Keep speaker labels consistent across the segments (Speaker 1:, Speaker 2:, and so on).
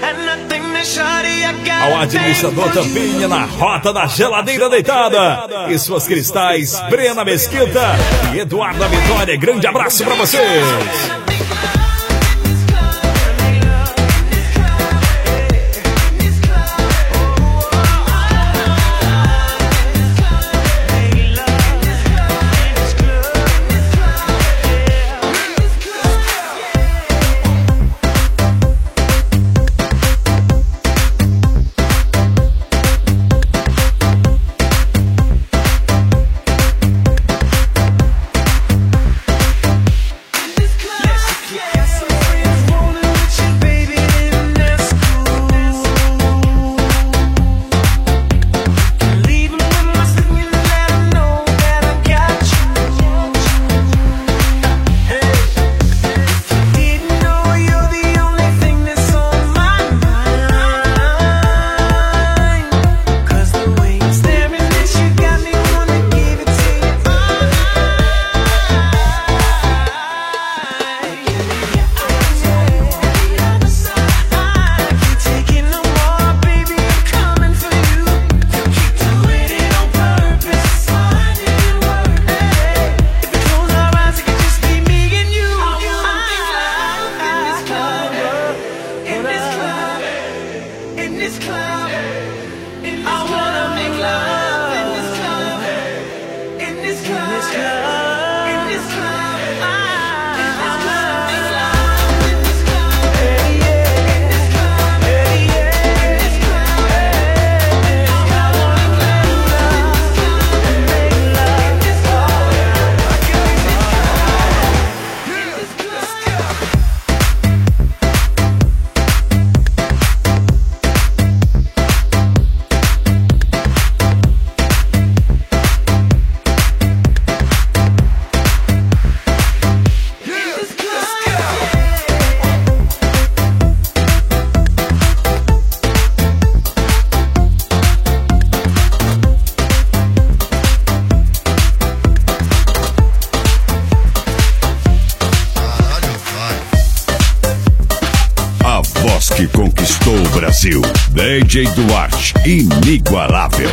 Speaker 1: Ao administrador Tampinha na rota da geladeira deitada. E suas cristais, Brena Mesquita e Eduardo Vitória. Grande abraço pra vocês.
Speaker 2: Que conquistou o Brasil, DJ Duarte, inigualável.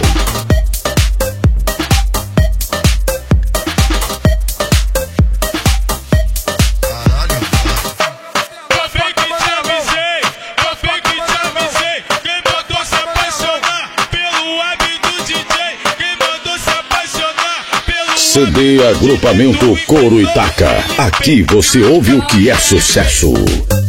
Speaker 2: CD Agrupamento Coro Itaca. Aqui você ouve o que é sucesso.